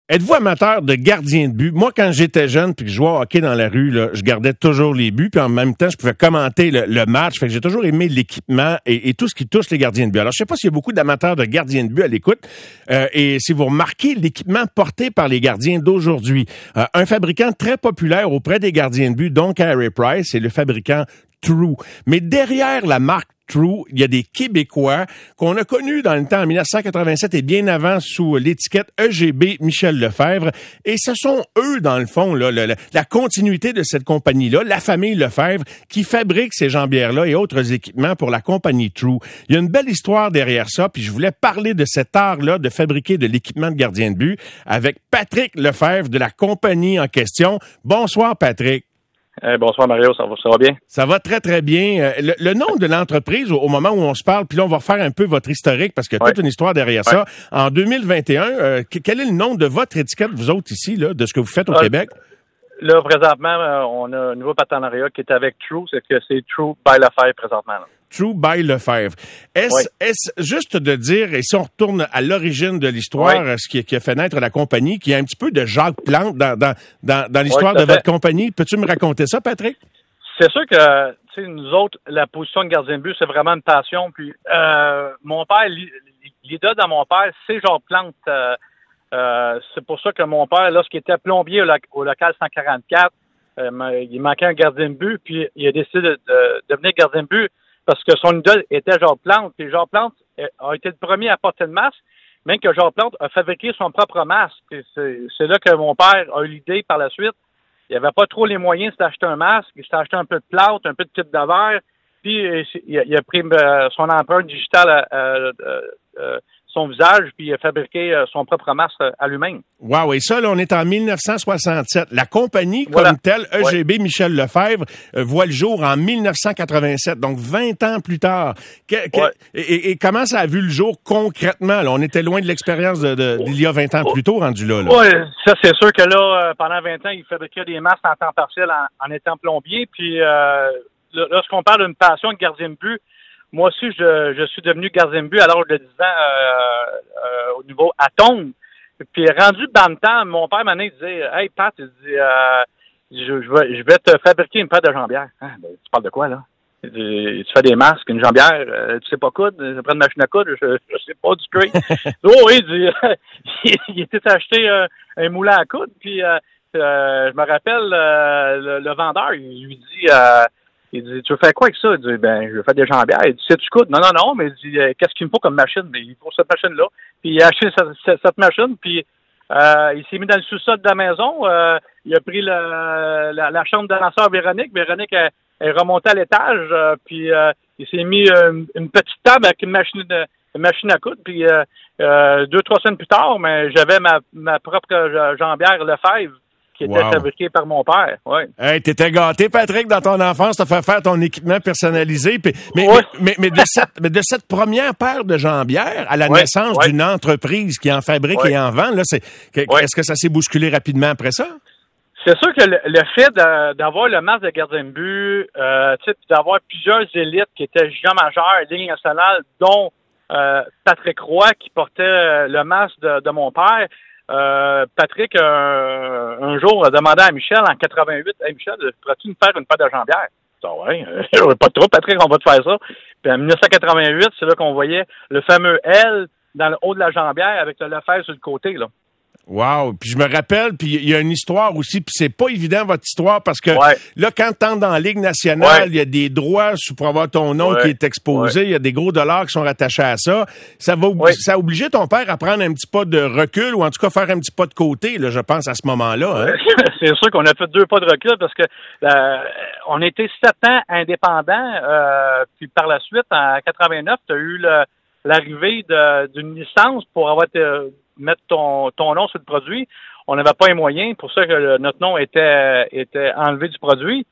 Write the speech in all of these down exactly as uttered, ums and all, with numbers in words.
Êtes-vous amateur de gardien de but? Moi, quand j'étais jeune puis que je jouais au hockey dans la rue, là, je gardais toujours les buts, puis en même temps, je pouvais commenter le, le match. Fait que j'ai toujours aimé l'équipement et, et tout ce qui touche les gardiens de but. Alors, je sais pas s'il y a beaucoup d'amateurs de gardiens de but à l'écoute, euh, et si vous remarquez l'équipement porté par les gardiens d'aujourd'hui. Euh, un fabricant très populaire auprès des gardiens de but, donc Carey Price, c'est le fabricant True. Mais derrière la marque True, il y a des Québécois qu'on a connus dans le temps en dix-neuf cent quatre-vingt-sept et bien avant sous l'étiquette E G B Michel Lefebvre. Et ce sont eux, dans le fond, là, la, la continuité de cette compagnie-là, la famille Lefebvre, qui fabrique ces jambières-là et autres équipements pour la compagnie True. Il y a une belle histoire derrière ça, puis je voulais parler de cet art-là de fabriquer de l'équipement de gardien de but avec Patrick Lefebvre de la compagnie en question. Bonsoir, Patrick. Hey, bonsoir Mario, ça va, ça va bien? Ça va très, très bien. Le, le nom de l'entreprise, au, au moment où on se parle, puis là, on va refaire un peu votre historique, parce qu'il y a toute ouais. une histoire derrière ouais. ça. En deux mille vingt et un, euh, quel est le nom de votre étiquette, vous autres, ici, là, de ce que vous faites au euh, Québec? Là, présentement, on a un nouveau partenariat qui est avec True, c'est que c'est True by Lefebvre présentement. Là. True by Lefebvre. Est-ce, ouais. est-ce juste de dire, et si on retourne à l'origine de l'histoire, ouais. ce qui, qui a fait naître la compagnie, qui a un petit peu de Jacques Plante dans, dans, dans, dans l'histoire ouais, de votre compagnie, peux-tu me raconter ça, Patrick? C'est sûr que, tu sais, nous autres, la position de gardien de but, c'est vraiment une passion. Puis, euh, mon père, l'idole dans mon père, c'est Jacques Plante. Euh, euh, c'est pour ça que mon père, lorsqu'il était plombier au, lo- au local cent quarante-quatre, euh, il manquait un gardien de but, puis il a décidé de, de devenir gardien de but parce que son idole était Jacques Plante. Puis Jacques Plante a été le premier à porter le masque, même que Jacques Plante a fabriqué son propre masque. Puis c'est, c'est là que mon père a eu l'idée par la suite. Il avait pas trop les moyens de s'acheter un masque. Il s'est acheté un peu de plâtre, un peu de type de verre. Puis il a, il a pris euh, son empreinte digitale à, à, à, à son visage, puis il a fabriqué euh, son propre masque à lui-même. Wow, et ça, là, on est en dix-neuf cent soixante-sept. La compagnie voilà. comme telle, E G B ouais. Michel Lefebvre, euh, voit le jour en dix-neuf cent quatre-vingt-sept, donc vingt ans plus tard. Que, que, ouais. et, et comment ça a vu le jour concrètement? Là? On était loin de l'expérience de, de, d'il y a vingt ans plus tôt, rendu là. là. Oui, ça c'est sûr que là, pendant vingt ans, il fabriquait des masques en temps partiel en, en étant plombier. Puis euh, lorsqu'on parle d'une passion de gardien de but, moi aussi, je, je suis devenu gardien de but à l'âge de dix ans euh, euh, au niveau atome. Puis rendu bantam, mon père m'a dit, hey Pat, il dit, euh, je, je, vais, je vais te fabriquer une paire de jambières. Ah, ben, tu parles de quoi là? Il dit, tu fais des masques, une jambière, euh, tu sais pas coudre, ça prend une machine à coudre, je, je sais pas du straight. Oh oui, il dit, il, il était acheté euh, un moulin à coudre, puis euh, euh, je me rappelle euh, le, le vendeur, il lui dit. Euh, Il dit, tu veux faire quoi avec ça? Il dit, ben, je veux faire des jambières. Il dit, sais-tu coudre? Non, non, non, mais il dit, qu'est-ce qu'il me faut comme machine? Mais il faut cette machine-là. Puis il a acheté cette, cette, cette machine, puis euh, il s'est mis dans le sous-sol de la maison. Euh, il a pris le, la, la chambre de la sœur Véronique. Véronique est, est remontée à l'étage, euh, puis euh, il s'est mis euh, une petite table avec une machine, une machine à coudre. Puis euh, euh, deux, trois semaines plus tard, mais j'avais ma, ma propre jambière Lefebvre, qui était wow. fabriqué par mon père, ouais. Hey, t'étais gâté, Patrick, dans ton enfance, t'as fait faire ton équipement personnalisé. Puis, mais, ouais. mais, mais, mais, de cette, mais de cette première paire de jambières à la ouais. naissance ouais. d'une entreprise qui en fabrique ouais. et en vend, là, c'est, que, ouais. est-ce que ça s'est bousculé rapidement après ça? C'est sûr que le, le fait de, d'avoir le masque de gardien de but, euh, tu sais, d'avoir plusieurs élites qui étaient géants majeurs, ligne nationale, dont euh, Patrick Roy qui portait le masque de, de mon père. Euh, Patrick, euh, un jour, a demandé à Michel en quatre-vingt-huit, « Hey Michel, pourrais-tu me faire une paire de jambières? » Je dis, « Ouais, euh, pas trop, Patrick, on va te faire ça. » Puis en dix-neuf cent quatre-vingt-huit, c'est là qu'on voyait le fameux L dans le haut de la jambière avec le Lefebvre sur le côté, là. Wow! Puis je me rappelle, puis il y a une histoire aussi, puis c'est pas évident votre histoire parce que ouais. là, quand tu entres dans la Ligue nationale, il ouais. y a des droits pour avoir ton nom ouais. qui est exposé, il ouais. y a des gros dollars qui sont rattachés à ça. Ça va ouais. ça a obligé ton père à prendre un petit pas de recul ou en tout cas faire un petit pas de côté, là, je pense, à ce moment-là. Hein? C'est sûr qu'on a fait deux pas de recul parce que euh, on était sept ans indépendants, euh, puis par la suite, en quatre-vingt-neuf, tu as eu le, l'arrivée de, d'une licence pour avoir te, mettre ton, ton nom sur le produit. On n'avait pas les moyens, pour ça que le, notre nom était, était enlevé du produit.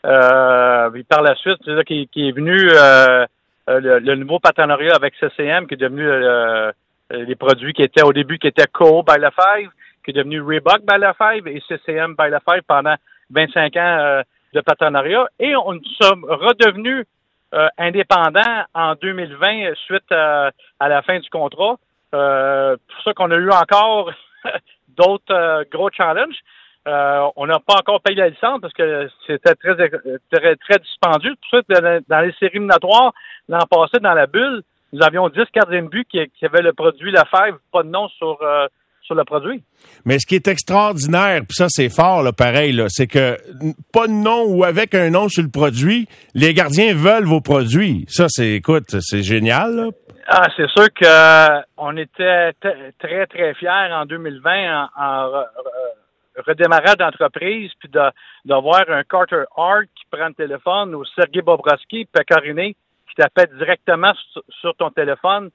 Euh, puis par la suite, c'est là qui, qui est venu euh, le, le nouveau partenariat avec C C M, qui est devenu euh, les produits qui étaient au début, qui étaient Co by Lefebvre, qui est devenu Reebok by Lefebvre et C C M by Lefebvre pendant vingt-cinq ans euh, de partenariat. Et on nous sommes redevenus euh, indépendants en deux mille vingt suite à, à la fin du contrat. Euh, pour ça qu'on a eu encore d'autres euh, gros challenges. Euh, on n'a pas encore payé la licence parce que c'était très très, très dispendieux. Pour ça, dans les séries éliminatoires, l'an passé, dans la bulle, nous avions dix gardiens de but qui, qui avaient le produit Lefebvre, pas de nom sur euh, sur le produit. Mais ce qui est extraordinaire, puis ça c'est fort, là, pareil, là, c'est que pas de nom ou avec un nom sur le produit, les gardiens veulent vos produits. Ça, c'est, écoute, c'est génial, là. Ah, c'est sûr que euh, on était t- très, très fiers en deux mille vingt en, en re- re- redémarrage d'entreprise, puis de, de voir un Carter Hart qui prend le téléphone ou Sergei Bobrovsky, Pecorine, qui t'appelle directement sur, sur ton téléphone.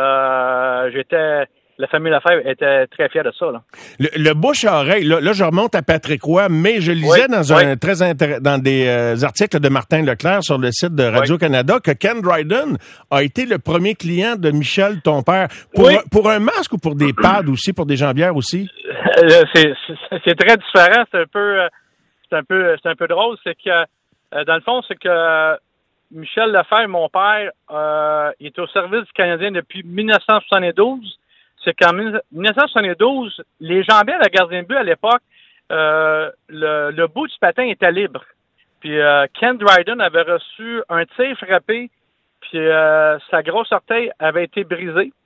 Euh, j'étais... La famille Lefebvre était très fière de ça, là. Le, le bouche-à-oreille, là, là, je remonte à Patrick Roy, mais je lisais oui, dans oui. un très intér- dans des euh, articles de Martin Leclerc sur le site de Radio-Canada oui. que Ken Dryden a été le premier client de Michel, ton père. Pour, oui. un, pour un masque ou pour des pads aussi, pour des jambières aussi? Euh, c'est, c'est, c'est très différent. C'est un peu, c'est un peu, c'est un peu drôle. C'est que, euh, dans le fond, c'est que Michel Lefebvre, mon père, euh, il est au service du Canadien depuis dix-neuf cent soixante-douze. C'est qu'en dix-neuf cent soixante-douze, les jambières de gardien de but à l'époque, euh, le, le bout du patin était libre. Puis euh, Ken Dryden avait reçu un tir frappé, puis euh, sa grosse orteil avait été brisée.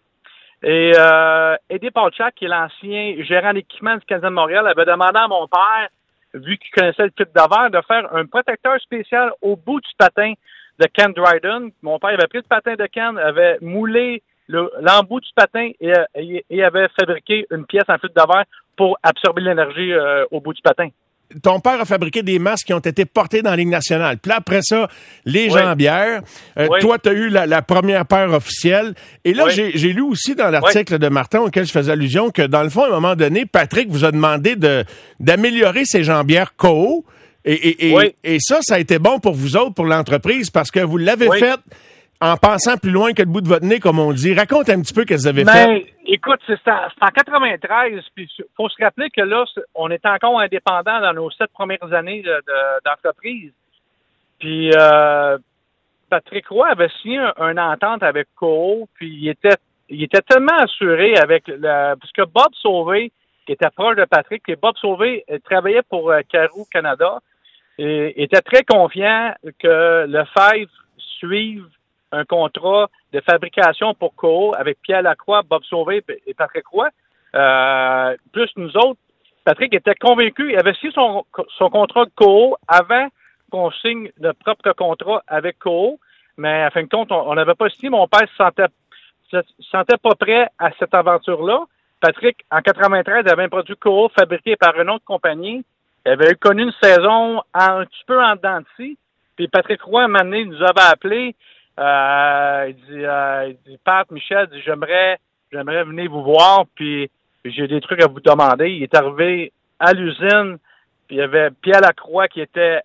Et euh, Eddie Paulchak, qui est l'ancien gérant d'équipement du Canadien de Montréal, avait demandé à mon père, vu qu'il connaissait le type de verre, de faire un protecteur spécial au bout du patin de Ken Dryden. Mon père avait pris le patin de Ken, avait moulé Le, l'embout du patin et, et, et avait fabriqué une pièce en fibre de verre pour absorber l'énergie euh, au bout du patin. Ton père a fabriqué des masques qui ont été portés dans la Ligue nationale. Puis là, après ça, les oui. jambières. Euh, oui. Toi, tu as eu la, la première paire officielle. Et là, oui. j'ai, j'ai lu aussi dans l'article oui. de Martin auquel je faisais allusion que, dans le fond, à un moment donné, Patrick vous a demandé de, d'améliorer ses jambières C O O. Et, et, et, oui. et ça, ça a été bon pour vous autres, pour l'entreprise, parce que vous l'avez oui. fait en pensant plus loin que le bout de votre nez, comme on dit. Raconte un petit peu qu'elles avaient fait. Mais, écoute, c'est, c'est en quatre-vingt-treize, puis faut se rappeler que là, on était encore indépendant dans nos sept premières années de, de, d'entreprise. Puis, euh, Patrick Roy avait signé un, une entente avec C O O, puis il était, il était tellement assuré avec le, parce que Bob Sauvé, qui était proche de Patrick, et Bob Sauvé travaillait pour euh, Carou Canada, et était très confiant que Lefebvre suive un contrat de fabrication pour C O O avec Pierre Lacroix, Bob Sauvé et Patrick Roy. Euh, plus nous autres, Patrick était convaincu. Il avait signé son, son contrat de C O O avant qu'on signe notre propre contrat avec C O O. Mais à fin de compte, on n'avait pas signé. Mon père se sentait, se sentait pas prêt à cette aventure-là. Patrick, en quatre-vingt-treize, avait un produit C O O fabriqué par une autre compagnie. Il avait connu une saison un petit peu en dents de scie. Puis Patrick Roy, à un moment donné, il nous avait appelé. Euh, il dit, euh, il dit, Pat, Michel, dit, j'aimerais, j'aimerais venir vous voir, puis, puis j'ai des trucs à vous demander. Il est arrivé à l'usine, puis il y avait Pierre Lacroix qui était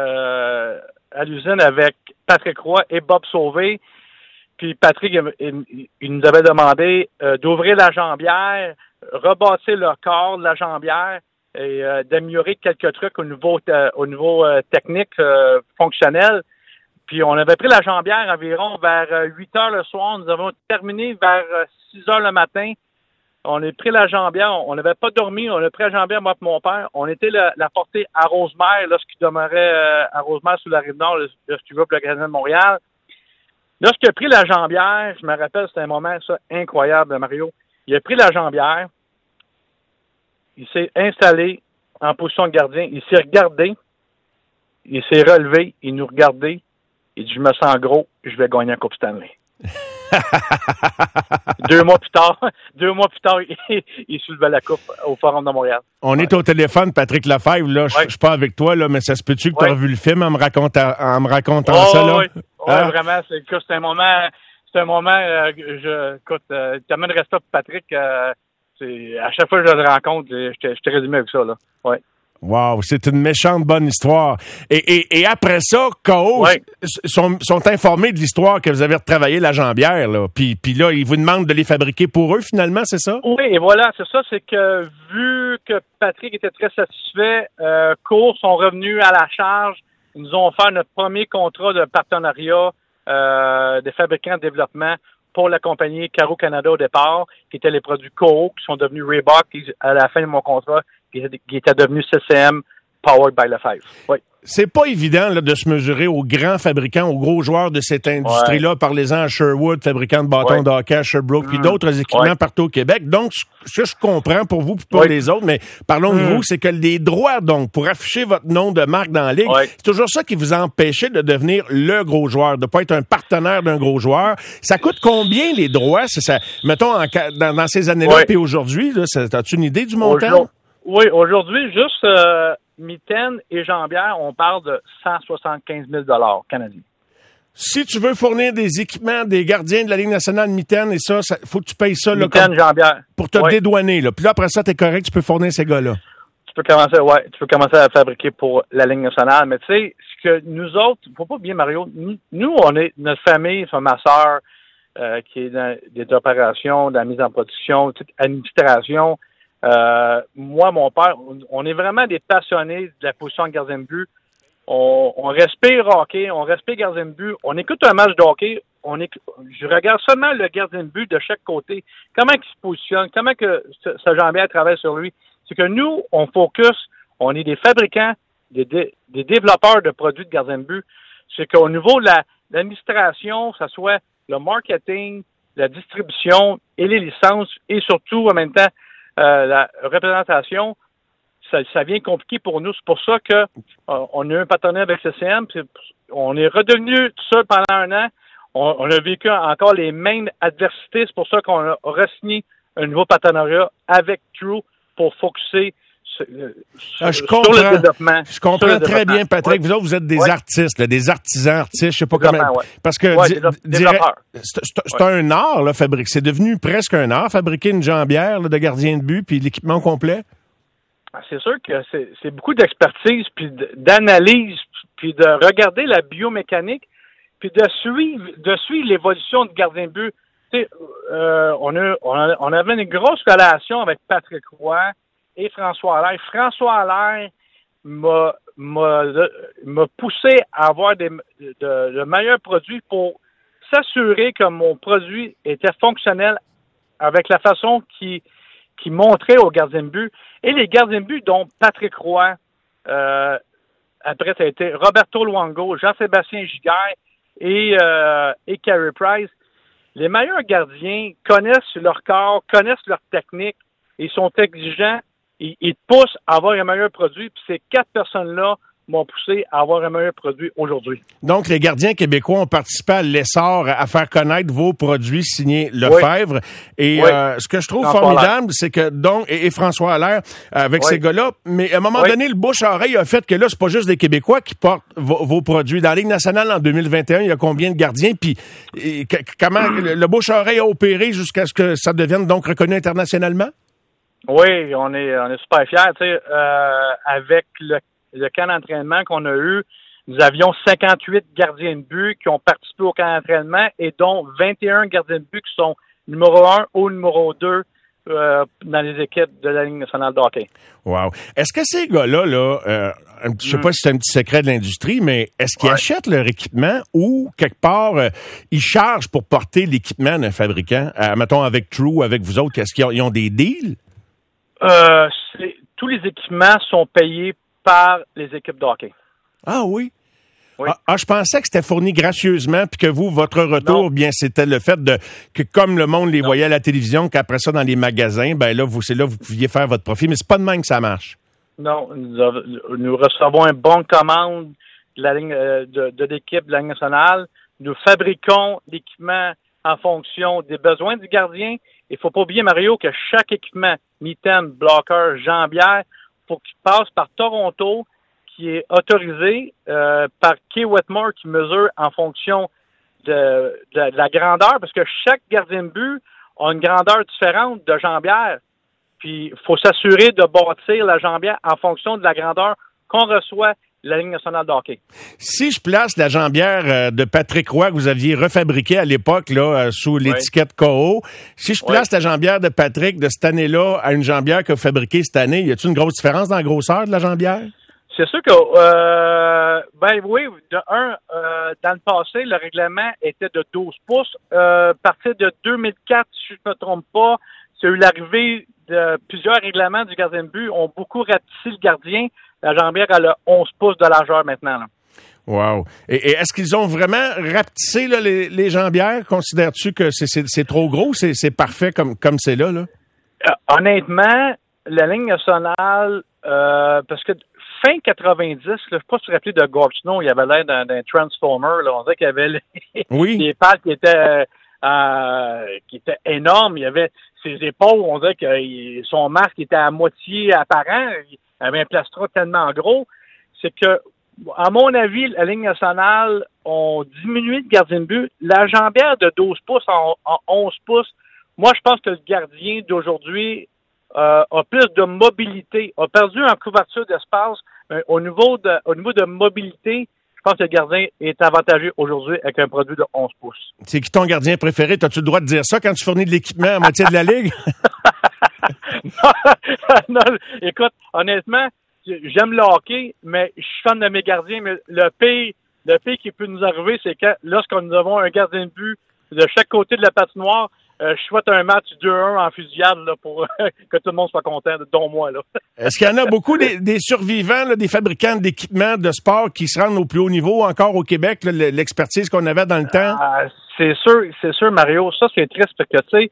euh, à l'usine avec Patrick Roy et Bob Sauvé. Puis Patrick, il, il nous avait demandé euh, d'ouvrir la jambière, rebâtir le corps de la jambière et euh, d'améliorer quelques trucs au niveau, euh, au niveau euh, technique, euh, fonctionnel. Puis on avait pris la jambière environ vers huit heures le soir. Nous avons terminé vers six heures le matin. On a pris la jambière. On n'avait pas dormi. On a pris la jambière, moi et mon père. On était la, la portée à Rosemère, lorsqu'il demeurait euh, à Rosemère sur la Rive-Nord, lorsqu'il va pour le Canadien de Montréal. Lorsqu'il a pris la jambière, je me rappelle, c'était un moment ça incroyable, Mario. Il a pris la jambière. Il s'est installé en position de gardien. Il s'est regardé. Il s'est relevé. Il nous regardait. Il dit, je me sens gros, je vais gagner la Coupe Stanley. deux mois plus tard, deux mois plus tard, il, il soulevait la Coupe au Forum de Montréal. On ouais. est au téléphone, Patrick Lefebvre, là. Je ouais. suis pas avec toi, là, mais ça se peut-tu que ouais. tu as revu le film en me racontant, en me racontant oh, ça, là? Oui, ouais, hein? Vraiment, c'est, c'est un moment, c'est un moment, euh, je, écoute, euh, tellement de respect pour Patrick, euh, c'est, à chaque fois que je le rencontre, je, je, je te résumé avec ça, là. Ouais. Wow, c'est une méchante bonne histoire. Et, et, et après ça, C O O ouais. sont, sont informés de l'histoire que vous avez retravaillé la jambière, là. Puis, puis là, ils vous demandent de les fabriquer pour eux, finalement, c'est ça? Oui, et voilà, c'est ça. C'est que vu que Patrick était très satisfait, euh, C O O sont revenus à la charge. Ils nous ont offert notre premier contrat de partenariat euh, des fabricants de développement pour la compagnie Caro Canada au départ, qui étaient les produits Co, qui sont devenus Reebok à la fin de mon contrat, qui étaient devenus C C M, Powered by Lefebvre. Oui. C'est pas évident là, de se mesurer aux grands fabricants, aux gros joueurs de cette industrie-là. Ouais. Parlez-en à Sherwood, fabricant de bâtons ouais. de hockey, à Sherbrooke, mmh. puis d'autres équipements ouais. partout au Québec. Donc, ce que je comprends pour vous et pour ouais. les autres, mais parlons mmh. de vous, c'est que les droits, donc, pour afficher votre nom de marque dans la Ligue, ouais. c'est toujours ça qui vous empêchait de devenir le gros joueur, de pas être un partenaire d'un gros joueur. Ça coûte combien les droits? C'est ça, mettons, en, dans, dans ces années-là, ouais. puis aujourd'hui, là, as-tu une idée du montant? Aujourd'hui, oui, aujourd'hui, juste... Euh... Mitaine et jambière, on parle de cent soixante-quinze mille dollars canadiens. Si tu veux fournir des équipements des gardiens de la Ligue nationale mitaine et ça, il faut que tu payes ça là, Mitaine, jambière. Pour te ouais. dédouaner. Là. Puis là, après ça, tu es correct, tu peux fournir ces gars-là. Tu peux commencer, ouais, tu peux commencer à fabriquer pour la Ligue nationale. Mais tu sais, ce que nous autres, faut pas oublier, Mario, nous, nous, on est, notre famille, c'est ma sœur, euh, qui est dans des opérations, dans la mise en production, toute administration. Euh, moi, mon père, on est vraiment des passionnés de la position de gardien de but. On, on respire hockey, on respire gardien de but. On écoute un match de hockey, on écoute, je regarde seulement le gardien de but de chaque côté. Comment il se positionne, comment que ce, ce jambière travaille sur lui. C'est que nous, on focus, on est des fabricants, des, des, des développeurs de produits de gardien de but. C'est qu'au niveau de la, l'administration, que ce soit le marketing, la distribution et les licences, et surtout en même temps, Euh, la représentation, ça, ça vient compliqué pour nous. C'est pour ça que euh, on a eu un partenaire avec C C M. Puis on est redevenu tout seul pendant un an. On, on a vécu encore les mêmes adversités. C'est pour ça qu'on a re-signé un nouveau partenariat avec True pour focusser sur, ah, je sur comprends, le développement. Je comprends très bien, Patrick. Ouais. Vous autres, vous êtes des ouais. artistes, là, des artisans artistes. Je sais pas comment. Ouais. Parce que ouais, di- des dirais, c'est, c'est, c'est ouais. un art, là, fabriquer. C'est devenu presque un art, fabriquer une jambière là, de gardien de but puis l'équipement complet. C'est sûr que c'est, c'est beaucoup d'expertise puis d'analyse puis de regarder la biomécanique puis de suivre de suivre l'évolution du gardien de but. Tu sais, euh, on a on a, on avait une grosse relation avec Patrick Roy et François Allaire. François Allaire m'a, m'a, m'a poussé à avoir des, de, de meilleurs produits pour s'assurer que mon produit était fonctionnel avec la façon qui, qui montrait aux gardiens de but. Et les gardiens de but, dont Patrick Roy, euh, après ça a été Roberto Luongo, Jean-Sébastien Giguère et, euh, et Carey Price, les meilleurs gardiens connaissent leur corps, connaissent leur technique, ils sont exigeants. Ils, ils poussent à avoir un meilleur produit, puis ces quatre personnes-là m'ont poussé à avoir un meilleur produit aujourd'hui. Donc, les gardiens québécois ont participé à l'essor, à faire connaître vos produits signés Lefebvre. Oui. Et oui. Euh, ce que je trouve François formidable, Allaire. C'est que, donc, et, et François Allaire, avec oui. ces gars-là, mais à un moment oui. donné, le bouche-à-oreille a fait que là, c'est pas juste des Québécois qui portent vos, vos produits. Dans la Ligue nationale, en deux mille vingt et un, il y a combien de gardiens? Puis, et, que, comment le, le bouche-à-oreille a opéré jusqu'à ce que ça devienne donc reconnu internationalement? Oui, on est, on est super fiers. Tu sais, euh, avec le, le camp d'entraînement qu'on a eu, nous avions cinquante-huit gardiens de but qui ont participé au camp d'entraînement et dont vingt et un gardiens de but qui sont numéro un ou numéro deux euh, dans les équipes de la Ligue nationale de hockey. Wow. Est-ce que ces gars-là, là, euh, je sais mm. pas si c'est un petit secret de l'industrie, mais est-ce qu'ils ouais. achètent leur équipement ou quelque part euh, ils chargent pour porter l'équipement d'un fabricant, euh, mettons avec True ou avec vous autres, est-ce qu'ils ont, ils ont des deals? Euh, c'est, tous les équipements sont payés par les équipes de hockey. Ah oui? Oui. Ah, ah, je pensais que c'était fourni gracieusement, puis que vous, votre retour, non. bien, c'était le fait de que comme le monde les non. voyait à la télévision, qu'après ça, dans les magasins, ben là, vous, c'est là vous pouviez faire votre profit, mais c'est pas de même que ça marche. Non, nous, nous recevons un bon commande de, la ligne, euh, de, de l'équipe de la Ligue nationale. Nous fabriquons l'équipement en fonction des besoins du gardien. Il faut pas oublier, Mario, que chaque équipement, mitaine, bloqueur, jambière, faut qu'il passe par Toronto, qui est autorisé euh, par Kay Wetmore, qui mesure en fonction de, de, de la grandeur, parce que chaque gardien de but a une grandeur différente de jambière. Puis, il faut s'assurer de bâtir la jambière en fonction de la grandeur qu'on reçoit de la Ligue nationale de hockey. Si je place la jambière de Patrick Roy que vous aviez refabriquée à l'époque là sous l'étiquette oui. Co, si je place oui. la jambière de Patrick de cette année-là à une jambière que vous fabriquée cette année, y a-t-il une grosse différence dans la grosseur de la jambière? C'est sûr que, euh, ben oui, de un, euh, dans le passé, le règlement était de douze pouces. Euh, à partir de deux mille quatre, si je ne me trompe pas, c'est eu l'arrivée de plusieurs règlements du gardien de but ont beaucoup rapetissé le gardien. La jambière, elle a onze pouces de largeur maintenant. Là. Wow. Et, et est-ce qu'ils ont vraiment rapetissé là, les, les jambières? Considères-tu que c'est, c'est, c'est trop gros? C'est, c'est parfait comme, comme c'est là? là? Euh, honnêtement, la ligne nationale, euh, parce que fin quatre-vingt-dix, là, je ne sais pas si tu te rappelles de Gord Snow, il avait l'air d'un, d'un Transformer. Là. On dirait qu'il y avait les, oui. les pattes qui étaient, euh, qui étaient énormes. Il y avait ses épaules, on dirait que il, son masque était à moitié apparent. Il avait un plastron tellement gros. C'est que, à mon avis, la ligne nationale ont diminué le gardien de but. La jambière de douze pouces en, en onze pouces, moi, je pense que le gardien d'aujourd'hui euh, a plus de mobilité, a perdu en couverture d'espace, mais au niveau de, au niveau de mobilité, je pense que le gardien est avantagé aujourd'hui avec un produit de onze pouces. C'est qui ton gardien préféré? As-tu le droit de dire ça quand tu fournis de l'équipement à moitié de la ligue? non, non, écoute, honnêtement, j'aime le hockey, mais je suis fan de mes gardiens, mais le pire, le pire qui peut nous arriver, c'est que lorsqu'on nous avons un gardien de but de chaque côté de la patinoire, euh, je souhaite un match deux un en fusillade là, pour que tout le monde soit content, dont moi. Là. Est-ce qu'il y en a beaucoup des, des survivants, là, des fabricants d'équipements de sport qui se rendent au plus haut niveau encore au Québec, là, l'expertise qu'on avait dans le temps? Euh, c'est sûr, c'est sûr, Mario. Ça, c'est triste parce que, tu sais,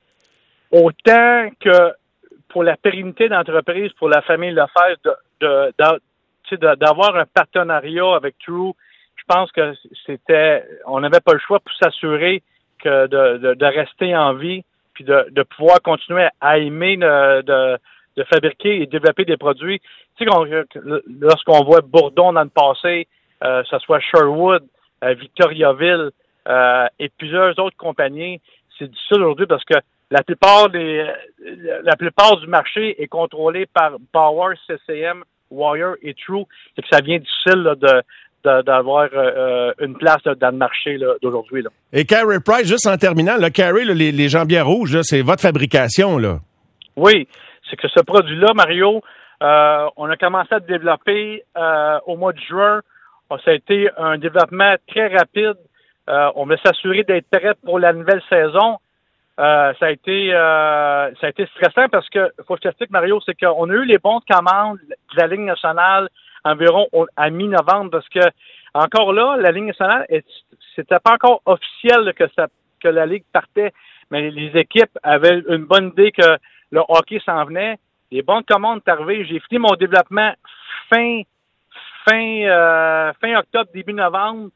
autant que pour la pérennité d'entreprise, pour la famille Lefebvre, de, de, de, de, d'avoir un partenariat avec True, je pense que c'était, on n'avait pas le choix pour s'assurer que de, de, de rester en vie, puis de, de pouvoir continuer à aimer de, de, de fabriquer et développer des produits. Tu sais, qu'on, lorsqu'on voit Bourdon dans le passé, euh, que ce soit Sherwood, euh, Victoriaville euh, et plusieurs autres compagnies, c'est difficile aujourd'hui parce que la plupart des, la plupart du marché est contrôlé par Power, C C M, Wire et True. C'est que ça devient difficile là, de d'avoir euh, une place là, dans le marché là, d'aujourd'hui. Là. Et Carey Price, juste en terminant, là, Carey, là, les, les jambières rouges, là, c'est votre fabrication, là. Oui, c'est que ce produit-là, Mario, euh, on a commencé à le développer euh, au mois de juin. Ça a été un développement très rapide. Euh, on veut s'assurer d'être prêt pour la nouvelle saison. Euh, ça a été euh, ça a été stressant parce que, faut que je t'explique, Mario, c'est qu'on a eu les bons de commande de la Ligue nationale environ à mi-novembre, parce que encore là, la Ligue nationale, c'était pas encore officiel que ça, que la Ligue partait, mais les équipes avaient une bonne idée que le hockey s'en venait. Les bons de commande sont arrivés. J'ai fini mon développement fin fin euh, fin octobre, début novembre.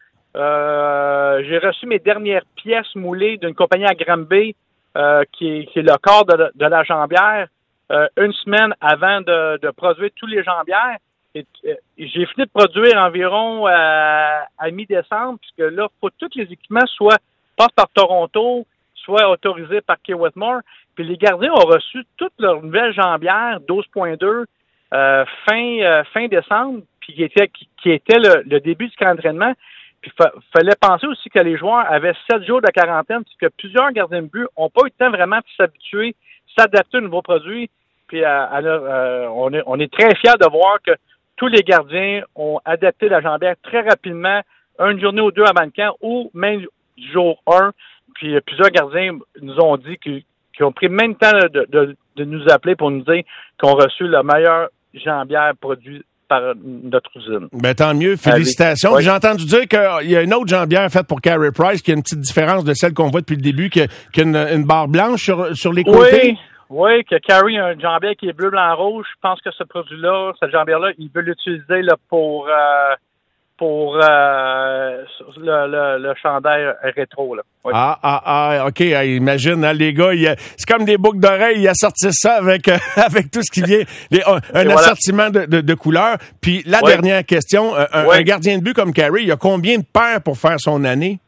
Euh, j'ai reçu mes dernières pièces moulées d'une compagnie à Granby, euh, qui, est, qui est le corps de, de la jambière, euh, une semaine avant de, de produire tous les jambières. Et, euh, j'ai fini de produire environ euh, à mi-décembre, puisque là, il faut que tous les équipements soient passent par Toronto, soient autorisés par Key Whitmore. Puis les gardiens ont reçu toutes leurs nouvelles jambières douze point deux euh, fin euh, fin décembre, puis qui était qui, qui était le, le début du camp d'entraînement. Puis fa- fallait penser aussi que les joueurs avaient sept jours de quarantaine, puisque plusieurs gardiens de but n'ont pas eu le temps vraiment de s'habituer, s'adapter aux nouveaux produits. Puis euh, alors, euh, on est on est très fiers de voir que tous les gardiens ont adapté la jambière très rapidement, une journée ou deux avant le camp, ou même jour un. Puis euh, plusieurs gardiens nous ont dit qu'ils, qu'ils ont pris même temps de, de, de nous appeler pour nous dire qu'on a reçu la meilleure jambière produite par notre usine. Ben tant mieux, félicitations. Oui. J'ai entendu dire qu'il y a une autre jambière faite pour Carey Price qui a une petite différence de celle qu'on voit depuis le début, qui a, qui a une, une barre blanche sur, sur les côtés. Oui. Oui, que Carey a un jambière qui est bleu, blanc, rouge. Je pense que ce produit-là, cette jambière-là, il veut l'utiliser là, pour euh, pour euh, le, le, le chandail rétro. Là. Oui. Ah, ah, ah, OK. Imagine, hein, les gars, il a, c'est comme des boucles d'oreilles. Il assortit ça avec, euh, avec tout ce qui vient, les, un, un voilà. assortiment de, de, de couleurs. Puis la oui. dernière question, un, oui. un gardien de but comme Carey, il a combien de paires pour faire son année?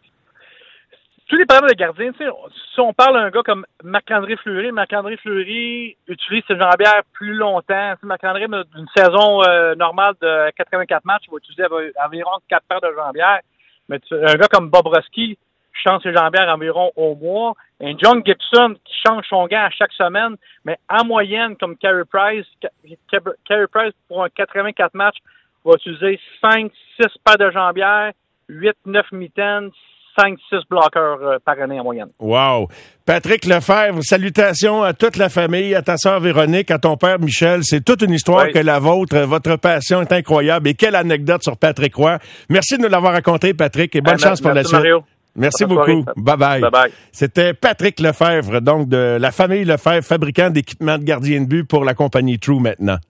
Tous les paires de gardiens, tu sais, si on parle d'un gars comme Marc-André Fleury, Marc-André Fleury utilise ses jambières plus longtemps. Tu sais, Marc-André, d'une saison euh, normale de quatre-vingt-quatre matchs, il va utiliser environ quatre paires de jambières. Mais tu, un gars comme Bobrovsky change ses jambières environ au mois. Un John Gibson qui change son gant à chaque semaine. Mais en moyenne, comme Carey Price, Carey Price pour un quatre-vingt-quatre matchs, va utiliser cinq six paires de jambières, huit neuf mitaines, cinq six bloqueurs euh, par année en moyenne. Wow! Patrick Lefebvre, salutations à toute la famille, à ta sœur Véronique, à ton père Michel. C'est toute une histoire oui. que la vôtre. Votre passion est incroyable. Et quelle anecdote sur Patrick Roy. Merci de nous l'avoir raconté, Patrick, et bonne ah, chance pour merci, la suite. Mario. Merci Bonne beaucoup. Bye-bye. Bye-bye. C'était Patrick Lefebvre, donc de la famille Lefebvre, fabricant d'équipements de gardien de but pour la compagnie True maintenant.